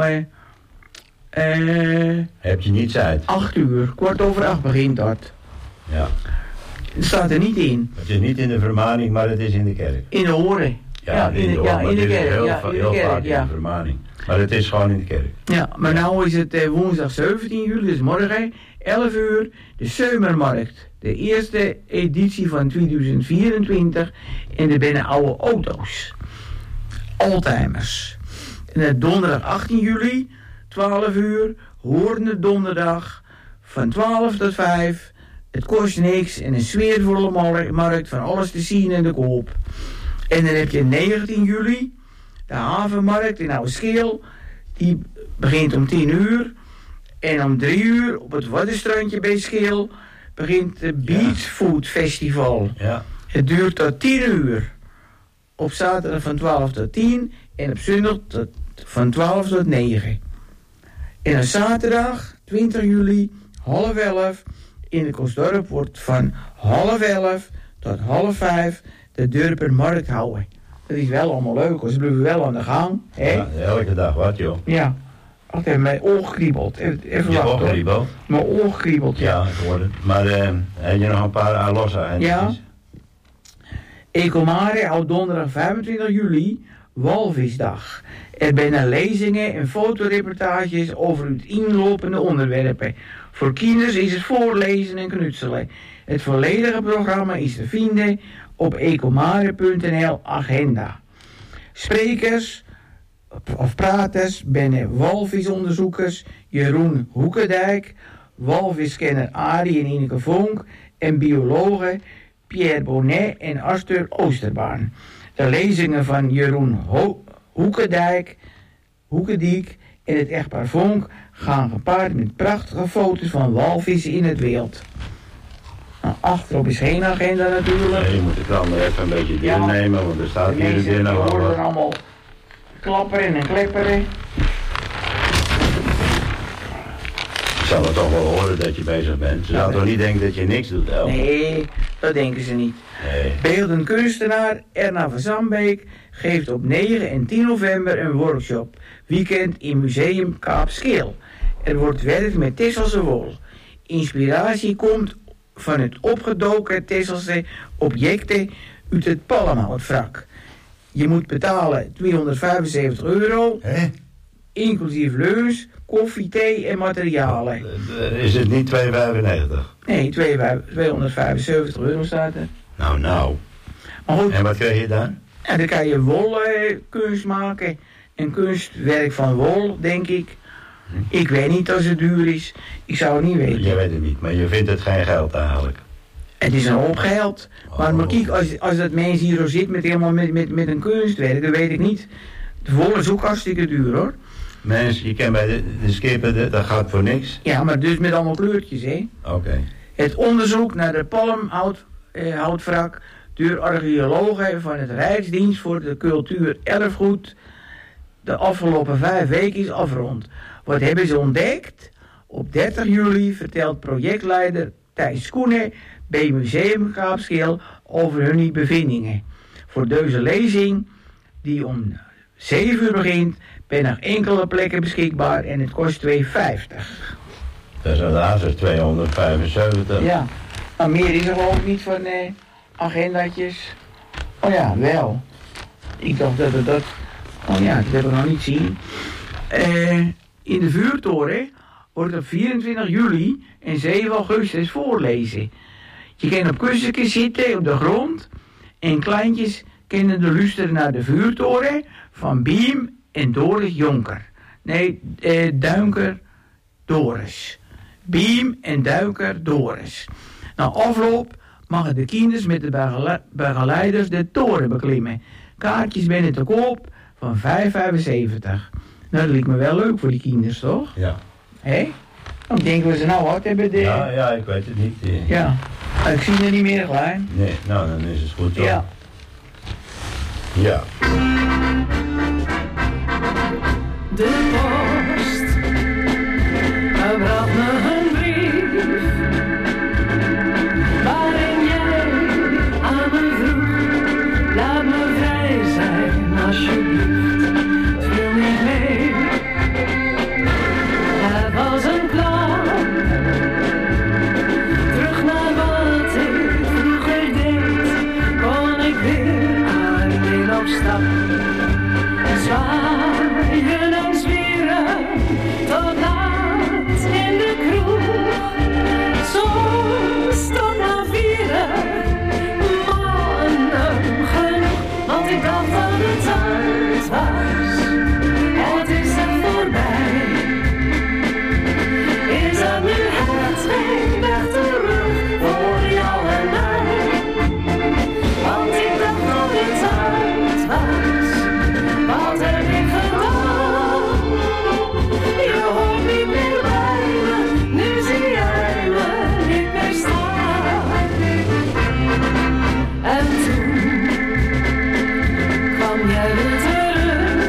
Heb je niets uit? 8 uur, 7:15 begint dat. Ja. Het staat er niet in. Het is niet in de vermaning, maar het is in de kerk. In de Horen. Ja, in de kerk. Heel, Ja, in de heel kerk, vaak in ja. de vermaning. Maar het is gewoon in de kerk. Ja, maar nou is het woensdag 17 juli, dus morgen 11 uur, de Zomermarkt. De eerste editie van 2024 en er binnen oude auto's. Oldtimers. En donderdag 18 juli, 12 uur, Hoorne donderdag, van 12 tot 5. Het kost niks en een sfeervolle markt van alles te zien en te koop. En dan heb je 19 juli, de havenmarkt in Oude Scheel. Die begint om 10 uur. En om 3 uur op het Waddenstrandje bij Scheel begint het Beach Food Festival. Ja. Het duurt tot 10 uur. Op zaterdag van 12 tot 10 en op zondag van 12 tot 9. En op zaterdag 20 juli, 10:30 in het Koosdorp wordt van 10:30 tot 4:30 de Durpermarkt houden. Dat is wel allemaal leuk, hoor. Ze blijven wel aan de gang. Hè? Ja, elke dag wat, joh. Ja. Ach, heeft mijn oog kriebelt. Even Je wachten, hoor. oogriebel? Mijn oog kriebelt, ja. Ja, ik hoor het. Maar heb je nog een paar losse eindjes? Ecomare houdt donderdag 25 juli Walvisdag. Er zijn lezingen en fotoreportages over het inlopende onderwerpen. Voor kinders is het voorlezen en knutselen. Het volledige programma is te vinden op ecomare.nl agenda. Sprekers of praters zijn walvisonderzoekers Jeroen Hoekendijk, walviskenner Arie en Ineke Vonk en biologen Pierre Bonnet en Arthur Oosterbaan. De lezingen van Jeroen Hoekendijk en het echtpaar Vonk gaan gepaard met prachtige foto's van walvissen in het wild. Nou, achterop is geen agenda natuurlijk. Nee, je moet de krant er even een beetje Ja. doornemen, want er staat De hier en mensen weer nog wel horen wat. allemaal klapperen en klepperen. Ik zal het toch wel horen dat je bezig bent. Ze zouden toch niet denken dat je niks doet, El? Nee, dat denken ze niet. Nee. Beeldend kunstenaar Erna van Zandbeek geeft op 9 en 10 november een workshop. Weekend in Museum Kaapskeel. Er wordt werk met Tesselse wol. Inspiratie komt van het opgedoken Tesselse objecten uit het palmhoutvrak. Je moet betalen €275. Hé? inclusief lunch, koffie, thee en materialen. Is het niet 2,95? Nee, 275 euro staat er. Nou. Maar goed, En wat krijg je dan? en dan kan je wolkunst maken. En kunstwerk van wol, denk ik. Ik weet niet als het duur is. Ik zou het niet weten. Je weet het niet, maar je vindt het geen geld eigenlijk. Het is een hoop geld. Maar kijk, als dat mens hier zo zit met een kunstwerk, dat weet ik niet. De wol is ook hartstikke duur, hoor. Mens, je kan bij de skippen, dat gaat voor niks. Ja, maar dus met allemaal kleurtjes, hè. Oké. Het onderzoek naar de palmhoutwrak door archeologen van het Rijksdienst voor de Cultuur Erfgoed de afgelopen 5 weken is afgerond. Wat hebben ze ontdekt? Op 30 juli vertelt projectleider Thijs Koenen bij Museum Kaapskeel over hun bevindingen. Voor deze lezing, die om 7 uur begint, ben nog enkele plekken beschikbaar en het kost $2,50. Dat is helaas 275. Ja, maar meer is er ook niet van agendatjes. Oh ja, wel. Ik dacht dat het dat... Oh ja, dat hebben we nog niet zien. In de vuurtoren wordt op 24 juli en 7 augustus voorlezen. Je kan op kussenen zitten op de grond en kleintjes kunnen de luisteren naar de vuurtoren van Biem en Doris Jonker. Nee, Duinker Doris. Biem en Duinker Doris. Na afloop mogen de kinders met de begeleiders de toren beklimmen. Kaartjes binnen te koop van $5,75. Nou, dat lijkt me wel leuk voor die kinders, toch? Ja. Hé? Dan denken we ze nou wat hebben de... Ja, ik weet het niet. Ja. Ik zie er niet meer klein. Nee, nou dan is het goed zo. Ja. Ja. De post, hij bracht me een brief, waarin jij aan me vroeg, laat me vrij zijn alsjeblieft, het wil niet mee. Het was een plan, terug naar wat ik vroeger deed, kon ik weer alleen op stap. Zwaaien en zwieren tot laat in de kroeg. Soms tot na 4 maanden genoeg. Want ik dacht dat het uit was. Het is er voorbij. Is er nu het geen weg terug voor jou en mij? Want ik dacht dat het uit was. Wat heb ik gedaan? Je hoort niet meer bij me, nu zie jij me niet meer staan. En toen kwam jij weer terug.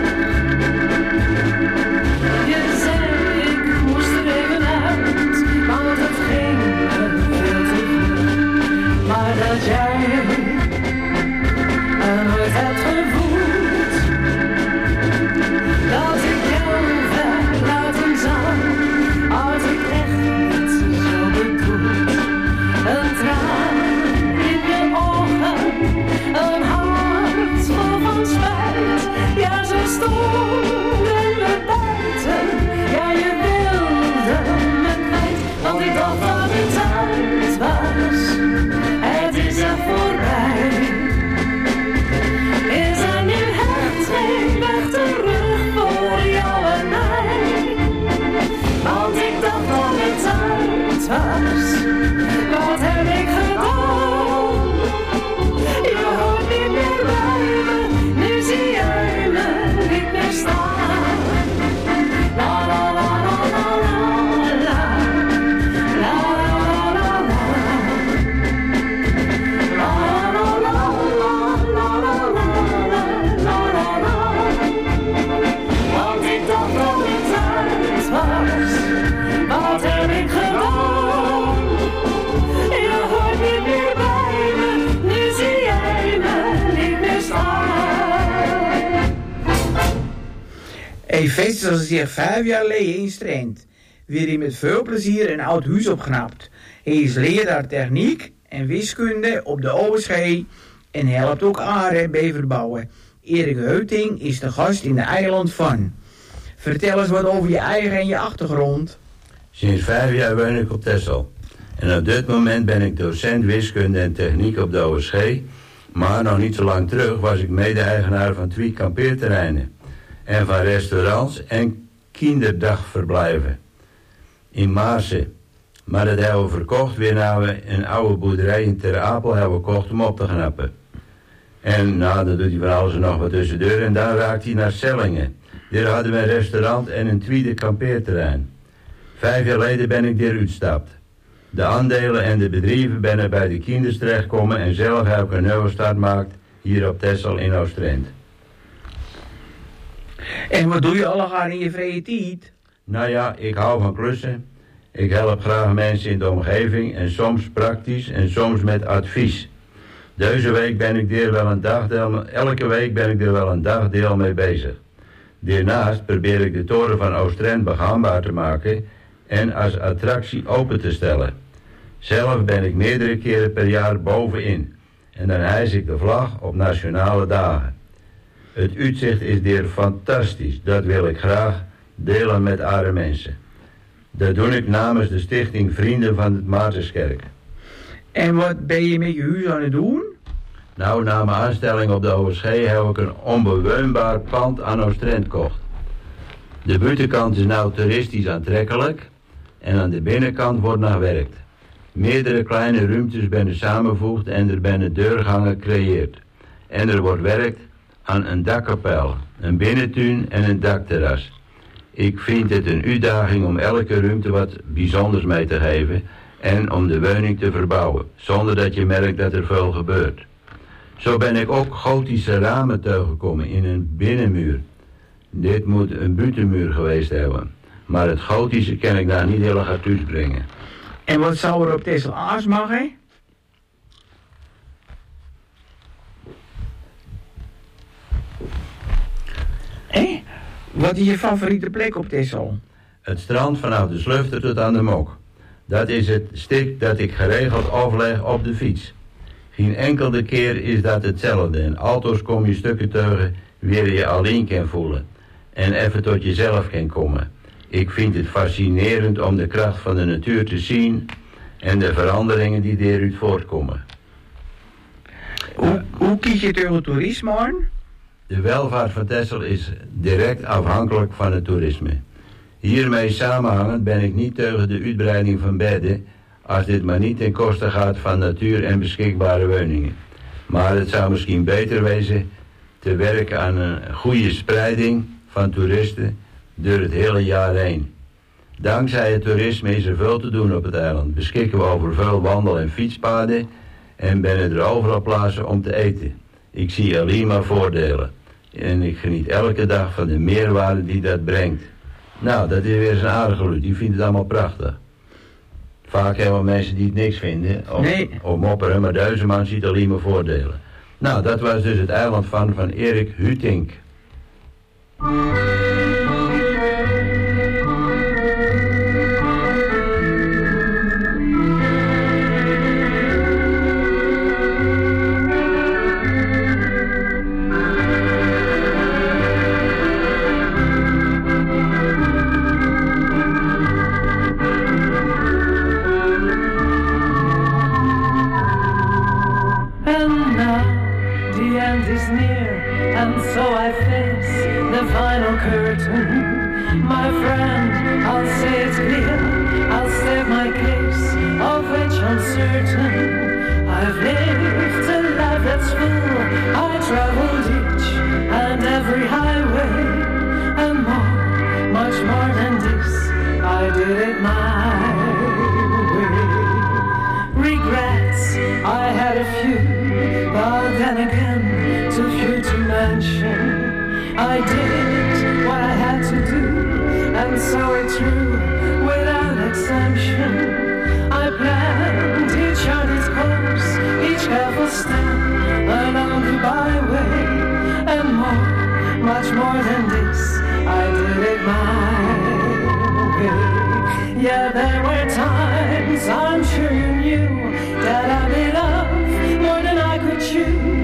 Je zei ik moest er even uit, want het ging me veel te vlug. Maar dat jij er nooit hebt gevoeld dat ik jou verlaten zou, als ik echt niet zo bedoeld. Een traan in je ogen, een hart vol van spijt. Ja, zo stonden we buiten, ja, je wilde me kwijt. Want ik dacht dat het uit was, het is er voorbij. Is er nu echt geen weg terug voor jou en mij? Want ik dacht dat het uit was. Wat heb ik gedaan? Je hoort niet meer bij me, nu zie jij me niet meer staan. La la la la la la la. La la la la la. La la la la la. Want ik dacht dat het uit was. Wat heb ik gedaan? Je hoort niet meer bij me, nu zie jij me niet meer staan. Hij vestigde zich 5 jaar geleden in Strand, weer hij met veel plezier een oud huis opknapt. Hij is leraar techniek en wiskunde op de OSG en helpt ook Are bij verbouwen. Erik Heuting is de gast in de eiland van. Vertel eens wat over je eigen en je achtergrond. Sinds 5 jaar woon ik op Texel. En op dit moment ben ik docent wiskunde en techniek op de OSG. Maar nog niet zo lang terug was ik mede-eigenaar van 2 kampeerterreinen. En van restaurants en kinderdagverblijven. In Maarsen. Maar dat hebben we verkocht weer naar we een oude boerderij in Ter Apel hebben we gekocht om op te knappen. En nou, dan doet hij van alles en nog wat tussendoor. En dan raakt hij naar Sellingen. Daar hadden we een restaurant en een tweede kampeerterrein. 5 jaar geleden ben ik daar uitgestapt. De aandelen en de bedrijven ben er bij de kinders terechtgekomen en zelf heb ik een nieuwe start gemaakt hier op Texel in Oost-Drenthe. En wat doe je allemaal in je vrije tijd? Nou ja, ik hou van klussen. Ik help graag mensen in de omgeving en soms praktisch en soms met advies. Deze week ben ik er wel een dagdeel, elke week ben ik er wel een dagdeel mee bezig. Daarnaast probeer ik de toren van Oost-Drenthe begaanbaar te maken en als attractie open te stellen. Zelf ben ik meerdere keren per jaar bovenin en dan hijs ik de vlag op nationale dagen. Het uitzicht is daar fantastisch, dat wil ik graag delen met andere mensen. Dat doe ik namens de stichting Vrienden van het Maartenskerk. En wat ben je met je huis aan het doen? Nou, na mijn aanstelling op de OSG heb ik een onbewoonbaar pand aan Oost-Drenthe gekocht. De buitenkant is nou toeristisch aantrekkelijk en aan de binnenkant wordt naar gewerkt. Meerdere kleine ruimtes zijn samengevoegd en er zijn deurgangen gecreëerd. En er wordt werkt aan een dakkapel, een binnentuin en een dakterras. Ik vind het een uitdaging om elke ruimte wat bijzonders mee te geven en om de woning te verbouwen, zonder dat je merkt dat er veel gebeurt. Zo ben ik ook gotische ramen tegengekomen in een binnenmuur. Dit moet een buitenmuur geweest hebben, maar het gotische kan ik daar niet heel erg uit uitbrengen. En wat zou er op Texel aas mogen? Wat is je favoriete plek op Texel? Het strand vanaf de Slufter tot aan de Mok. Dat is het stuk dat ik geregeld afleg op de fiets. Geen enkele keer is dat hetzelfde en altoos kom je stukken tegen waar je alleen kan voelen. En even tot jezelf kan komen. Ik vind het fascinerend om de kracht van de natuur te zien en de veranderingen die daaruit voortkomen. Hoe kies je tegen toerisme aan? De welvaart van Texel is direct afhankelijk van het toerisme. Hiermee samenhangend ben ik niet tegen de uitbreiding van bedden, als dit maar niet ten koste gaat van natuur en beschikbare woningen. Maar het zou misschien beter wezen te werken aan een goede spreiding van toeristen door het hele jaar heen. Dankzij het toerisme is er veel te doen op het eiland. Beschikken we over veel wandel- en fietspaden en binnen er overal plaatsen om te eten. Ik zie alleen maar voordelen. En ik geniet elke dag van de meerwaarde die dat brengt. Nou, dat is weer zo'n aardige luid. Die vindt het allemaal prachtig. Vaak hebben we mensen die het niks vinden. Of mopperen, maar deze man ziet alleen maar voordelen. Nou, dat was dus het eiland van Erik Hutink.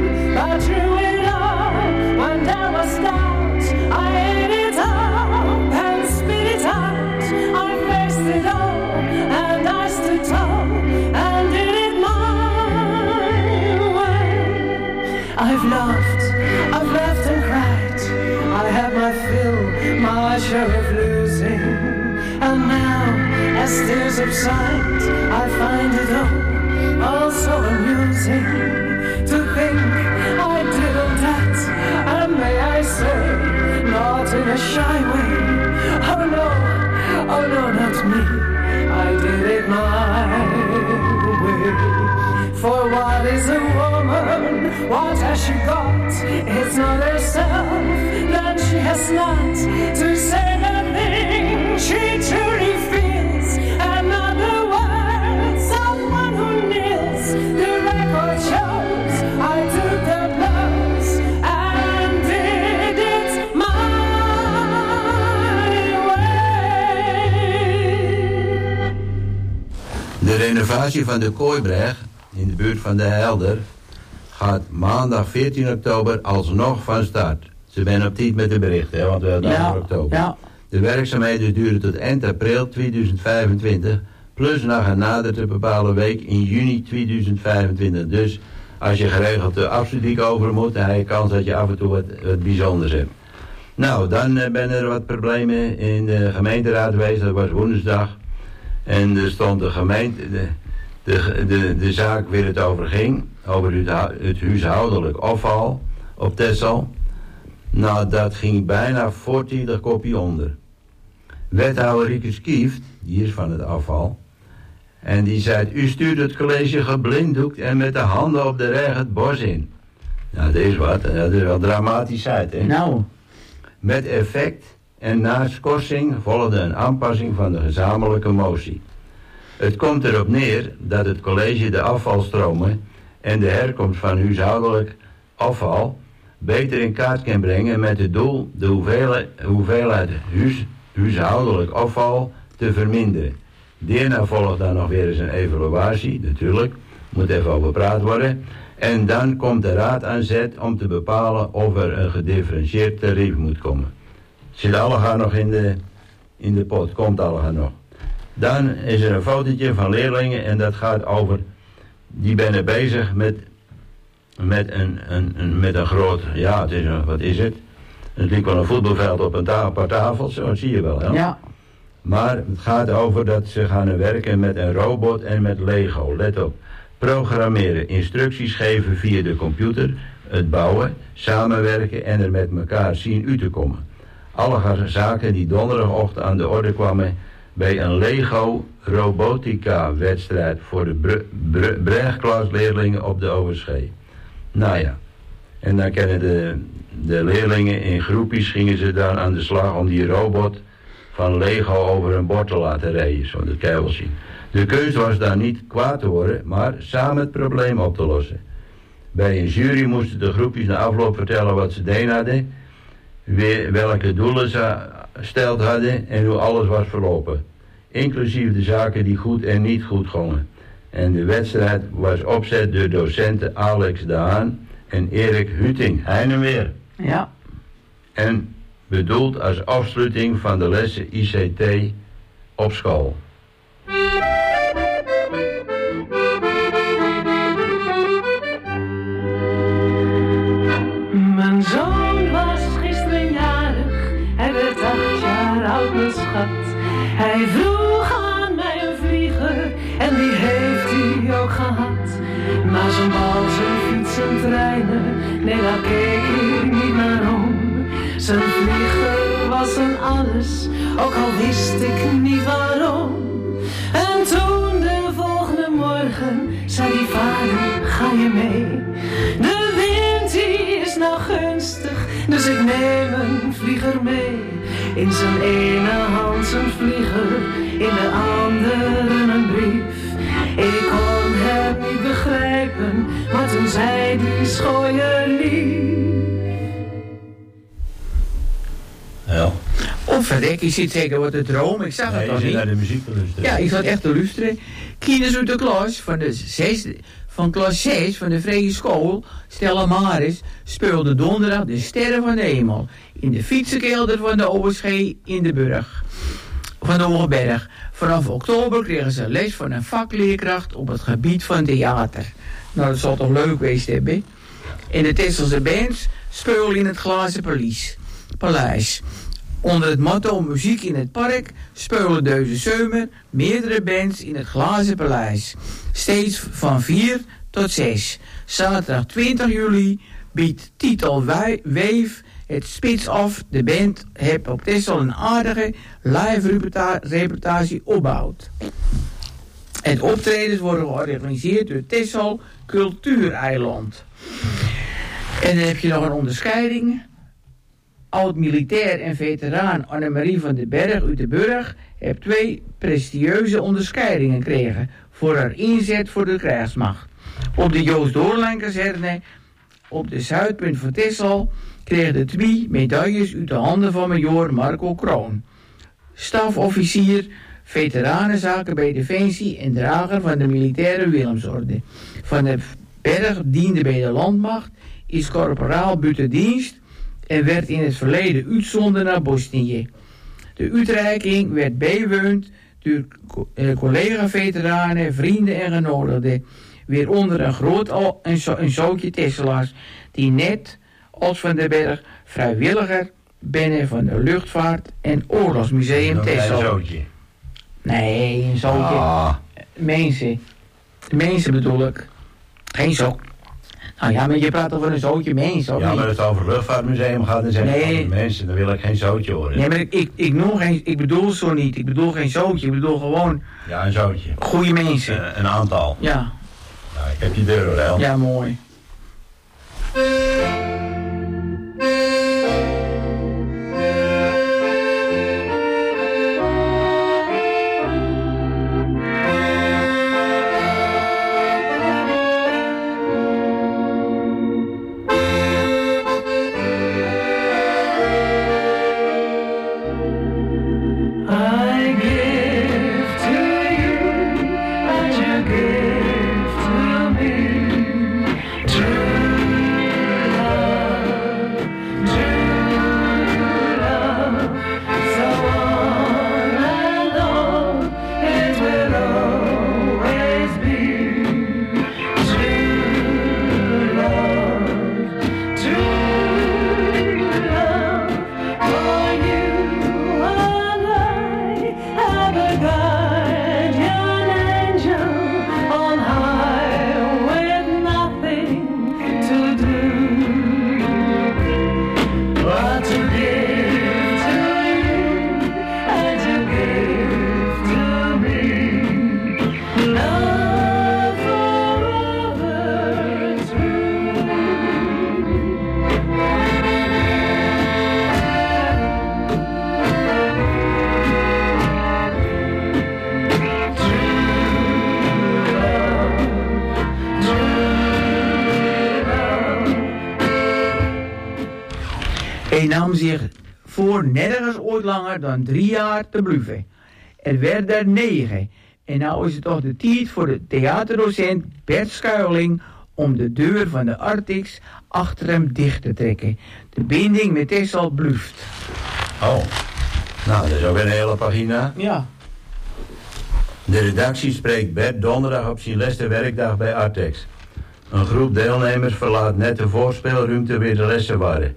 But through it all, when there was doubt, I ate it up. nature of losing. And now, as tears subside, I find it all so amusing to think I did all that, and may I say, not in a shy way. Oh no, not me. I did it my way. For what is a woman? What has she got? It's not herself, then she has not to say the thing she truly feels. And not the words of one who kneels. The record shows I took the blows and did it my way. De renovatie van de Kooibreg in de buurt van de Helder gaat maandag 14 oktober alsnog van start. Ze zijn op tijd met de berichten, hè, want we hebben het oktober. Ja. De werkzaamheden duren tot eind april 2025, plus nog een nader te bepalen week in juni 2025. Dus als je geregeld de afsluiting over moet, dan heb je kans dat je af en toe wat bijzonders hebt. Nou, dan ben er wat problemen in de gemeenteraad geweest, dat was woensdag. En er stond de gemeente, de zaak waar het over ging, over het huishoudelijk afval op Texel. Nou, dat ging bijna voortijdig kopje onder. Wethouder Rieke Skieft, die is van het afval, en die zei, u stuurt het college geblinddoekt en met de handen op de reg het bos in. Nou, dat is wat, dat is wel dramatisch uit, hè? Nou. Met effect en na schorsing volgde een aanpassing van de gezamenlijke motie. Het komt erop neer dat het college de afvalstromen en de herkomst van huishoudelijk afval beter in kaart kan brengen met het doel de hoeveelheid huishoudelijk afval te verminderen. Daarna volgt dan nog weer eens een evaluatie, natuurlijk, moet even over gepraat worden. En dan komt de raad aan zet om te bepalen of er een gedifferentieerd tarief moet komen. Zit allemaal nog in de pot, komt allemaal nog. Dan is er een fotootje van leerlingen en dat gaat over, die zijn bezig met een groot, ja, het is wat is het? Het lijkt wel een voetbalveld op een paar tafels, zo zie je wel, hè? Ja. Maar het gaat over dat ze gaan werken met een robot en met Lego. Let op. Programmeren, instructies geven via de computer, het bouwen, samenwerken en er met elkaar zien uit te komen. Alle zaken die donderdagochtend aan de orde kwamen bij een Lego robotica wedstrijd voor de bregklasleerlingen op de Overschie. Nou ja, en dan kennen de leerlingen in groepjes gingen ze dan aan de slag om die robot van Lego over een bord te laten rijden, zo dat kan je wel zien. De kunst was dan niet kwaad te worden, maar samen het probleem op te lossen. Bij een jury moesten de groepjes na afloop vertellen wat ze deden hadden, welke doelen ze gesteld hadden en hoe alles was verlopen. Inclusief de zaken die goed en niet goed gingen. En de wedstrijd was opzet door docenten Alex de Haan en Erik Huting, heen en weer. Ja. En bedoeld als afsluiting van de lessen ICT op school. Mijn zoon was gisteren jarig, hij werd 8 jaar oud, mijn schat. Hij vroeg aan mij een vlieger en die heeft hij ook gehad. Maar zijn bal, zijn fiets, zijn treinen, nee daar keek ik niet naar om. Zijn vlieger was een alles, ook al wist ik niet waarom. En toen de volgende morgen zei die vader, ga je mee? De wind die is nou gunstig, dus ik neem een vlieger mee. In zijn ene hand zijn vlieger, in de andere een brief. Ik kon het niet begrijpen, maar toen zei die schooier lief. Ja. Of verdek, je zit zeker wat te dromen, ik zag het al Je zit niet. naar de muziek te luisteren. Ja, ik zat echt te luisteren. Kinderen uit de klas van klas 6 van de Vrije School, Stella Maris, speelde donderdag de Sterren van de Hemel in de fietsenkelder van de Overschie in de Burg. Van de Hogeberg. Vanaf oktober kregen ze les van een vakleerkracht op het gebied van theater. Nou, dat zal toch leuk geweest hebben. En de Tesselse bands speelden in het Glazen Paleis. Onder het motto Muziek in het Park spelen deze zomer meerdere bands in het Glazen Paleis. Steeds van 4 tot 6. Zaterdag 20 juli biedt Titel Wave het spits af. De band heeft op Texel een aardige live reportage opbouwd. Het optredens worden georganiseerd door Texel Cultuureiland. En dan heb je nog een onderscheiding. Oud-militair en veteraan Annemarie van den Berg uit de Burg heeft 2 prestigieuze onderscheidingen gekregen voor haar inzet voor de krijgsmacht. Op de Joost Doorlaan-kazerne op de zuidpunt van Texel kreeg de 2 medailles uit de handen van majoor Marco Kroon. Stafofficier, veteranenzaken bij Defensie en drager van de militaire Willemsorde. Van den Berg diende bij de landmacht, is corporaal buiten dienst en werd in het verleden uitzonden naar Bosnië. De uitreiking werd bijgewoond door collega-veteranen, vrienden en genodigden. Weer onder een zootje Tesselaars die net als Van den Berg vrijwilliger binnen van de Luchtvaart- en Oorlogsmuseum Texel. Een zootje. Nee, een zootje. Ah. Mensen. De mensen bedoel ik. Geen zook. Nou ja, maar je praat over een zootje mensen. Ja, maar als het over het luchtvaartmuseum gaat, dan zeggen Nee. andere mensen, dan wil ik geen zootje horen. Nee, maar ik bedoel zo niet. Ik bedoel geen zootje. Ik bedoel gewoon Ja, een zootje. goede mensen. Een aantal. Ja, Nou, ik heb je deur wel. ja, mooi. I give to you and you give to me true love, so on and on it will always be true love, for you and I have a guardian angel on high with nothing to do but to give to you and to give to me love forever true. Hij nam zich voor nergens ooit langer dan 3 jaar te blijven. Er werden er 9. En nou is het toch de tijd voor de theaterdocent Bert Schuiling om de deur van de Artix achter hem dicht te trekken. De binding met Texel blijft. Oh, nou, dat is ook weer een hele pagina. Ja. De redactie spreekt Bert donderdag op zijn laatste werkdag bij Artex. Een groep deelnemers verlaat net de voorspeelruimte weer de lessen waren.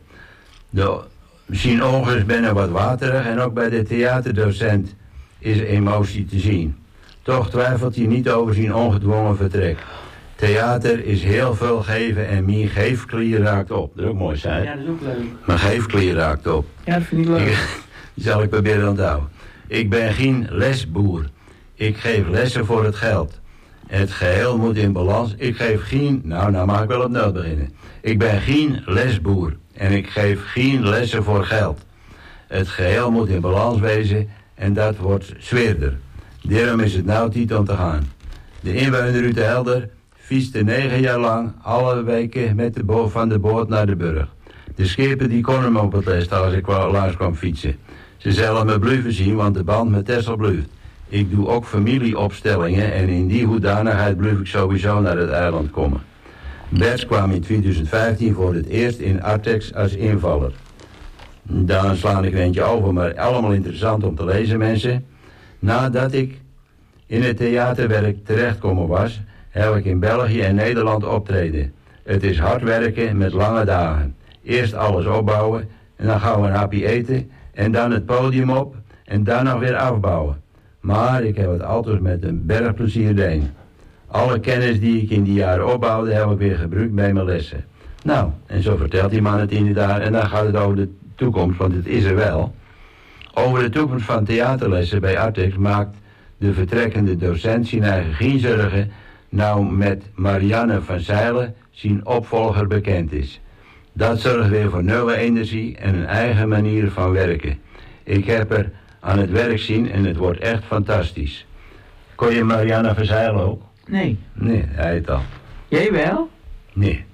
Zijn ogen zijn wat waterig en ook bij de theaterdocent is emotie te zien. Toch twijfelt hij niet over zijn ongedwongen vertrek. Theater is heel veel geven en mijn geefklier raakt op. Dat is ook mooi zijn. Ja, dat is ook leuk. Mijn geefklier raakt op. Ja, dat vind ik leuk. Die zal ik proberen onthouden. Ik ben geen lesboer. Ik geef lessen voor het geld. Het geheel moet in balans. Ik geef geen... Nou mag ik wel op nul beginnen. Ik ben geen lesboer. En ik geef geen lessen voor geld. Het geheel moet in balans wezen. En dat wordt zwaarder. Daarom is het nou tijd om te gaan. De inwoner uit de Helder fietste 9 jaar lang alle weken met de van de boot naar de burg. De schepen die konden hem op het les als ik langs kwam fietsen. Ze zullen me blijven zien, want de band met Texel blijft. Ik doe ook familieopstellingen en in die hoedanigheid blijf ik sowieso naar het eiland komen. Bert kwam in 2015 voor het eerst in Artex als invaller. Dan sla ik een eentje over, maar allemaal interessant om te lezen, mensen. Nadat ik in het theaterwerk terechtgekomen was, heb ik in België en Nederland optreden. Het is hard werken met lange dagen. Eerst alles opbouwen en dan gaan we een hapje eten En dan het podium op en dan nog weer afbouwen. Maar ik heb het altijd met een berg plezier deed. Alle kennis die ik in die jaren opbouwde, heb ik weer gebruikt bij mijn lessen. Nou, en zo vertelt die man het inderdaad. En dan gaat het over de toekomst, want het is er wel. Over de toekomst van theaterlessen bij Artex maakt de vertrekkende docent zijn eigen geen zorgen, nou met Marianne van Zeilen zijn opvolger bekend is. Dat zorgt weer voor nieuwe energie en een eigen manier van werken. Ik heb er aan het werk zien en het wordt echt fantastisch. Kon je Marianne van Zeilen ook? Nee. Nee, hij het al. Jij wel? Nee.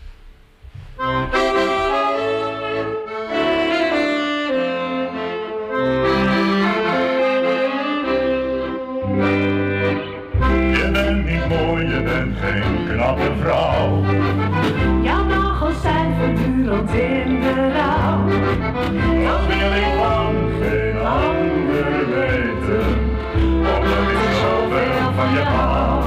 Je bent niet mooi, je bent geen knappe vrouw. Jouw nagels zijn voortdurend in de rouw. Dat wil ik lang geen ander weten, omdat ik zoveel van je hou.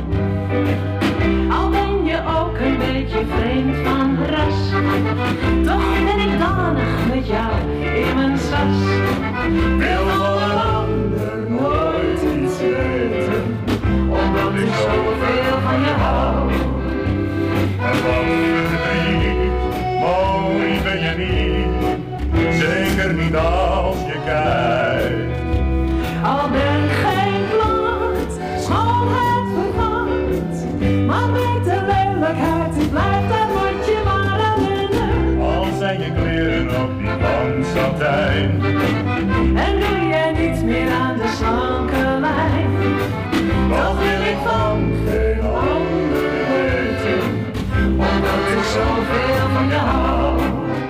Al ben je ook een beetje vreemd van ras, toch ben ik danig met jou in mijn sas. Wil van een ander nooit iets weten, omdat ik zoveel van je hou. En wat verdriet, mooi ben je niet, zeker niet als je kijkt. Al ben ik geen blad, schoonheid vervangt, maar met de lelijkheid die blijft, daar word je maar aan wennen. Al zijn je kleren op die van satijn, En doe jij niets meer aan de slanke lijn, wat wil ik van geen ander weten, omdat ik zoveel van je hou.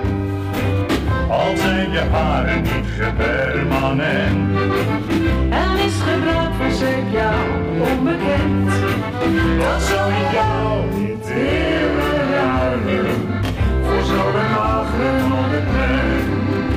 Al zijn je haren niet gepermanent, en is gebruik van zeep jou onbekend. dan zou ik jou niet willen ruilen voor zo'n magere monument.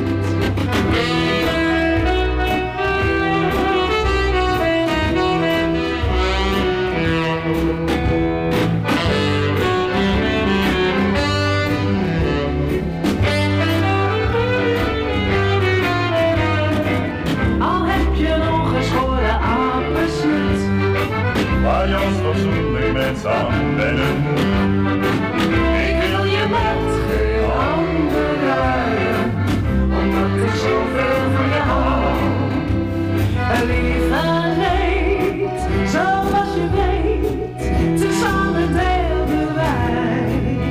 Al heb je een ongeschoren apensnut, Waar je ons fatsoenlijk met z'n bennen moet. Ik wil je met geen ander ruilen, omdat ik zoveel van je hou. een lief en leed, zoals je weet, tezamen deelden wij.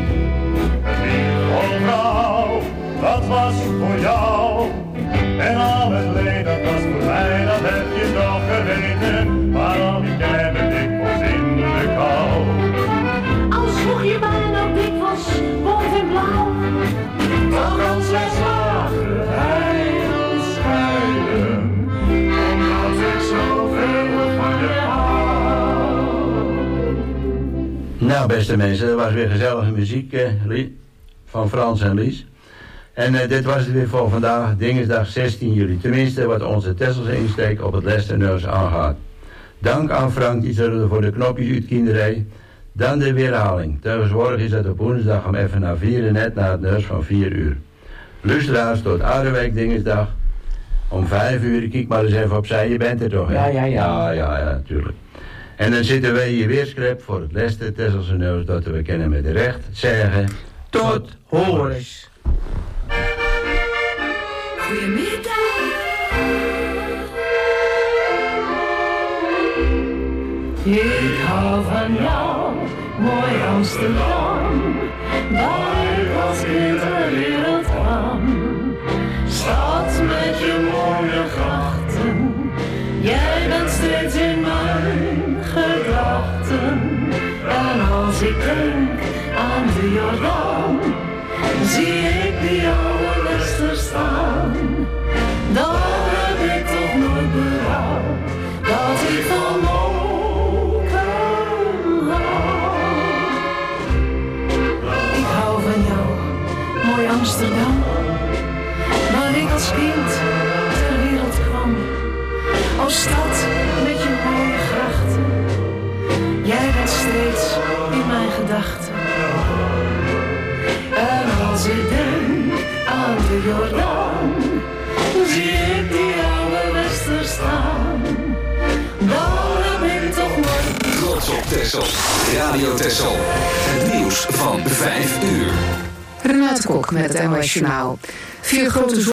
Lieve vrouw, dat was voor jou. En al het leed, dat was voor mij, dat heb je toch geweten. Maar al die jij me dikwijls in de kou. Al sloeg je mij nog dikwijls bont en blauw, Toch als wij slagen, heil scheiden, omdat ik zoveel van je hou. Nou, beste mensen, dat was weer gezellige muziek van Frans en Lies. En dit was het weer voor vandaag, dinsdag 16 juli. Tenminste, wat onze Tesselse insteek op het Lesterneus aangaat. Dank aan Frank, die zorgde voor de knopjes uit kinderij. Dan de weerhaling. Tegenwoordig is het op woensdag om even naar 4 net naar het neus van 4 uur. Luisteraars tot Oudeweek dinsdag om 5 uur. Kijk maar eens even opzij, je bent er toch, hè? Ja, natuurlijk. En dan zitten wij hier weer scrap voor het Lester Tesselse Neus dat we kennen met recht zeggen. Tot horens. Ik hou van jou, mooi Amsterdam, waar ik als kind de wereld kwam. Stad met je mooie grachten, jij bent steeds in mijn gedachten. En als ik denk aan de Jordaan, zie ik die oude Lester staan. Dan heb ik toch nooit berouw dat ik van Moken hou. Ik hou van jou, mooi Amsterdam, waar ik als kind ter wereld kwam. O stad met je mooie grachten, jij bent steeds in mijn gedachten. En als ik denk zie ik die oude wester staan. Dan heb ik toch maar Trots op Texel. Radio Texel. Het nieuws van 5 uur. Renate Kok met het NOS Journaal. 4 grote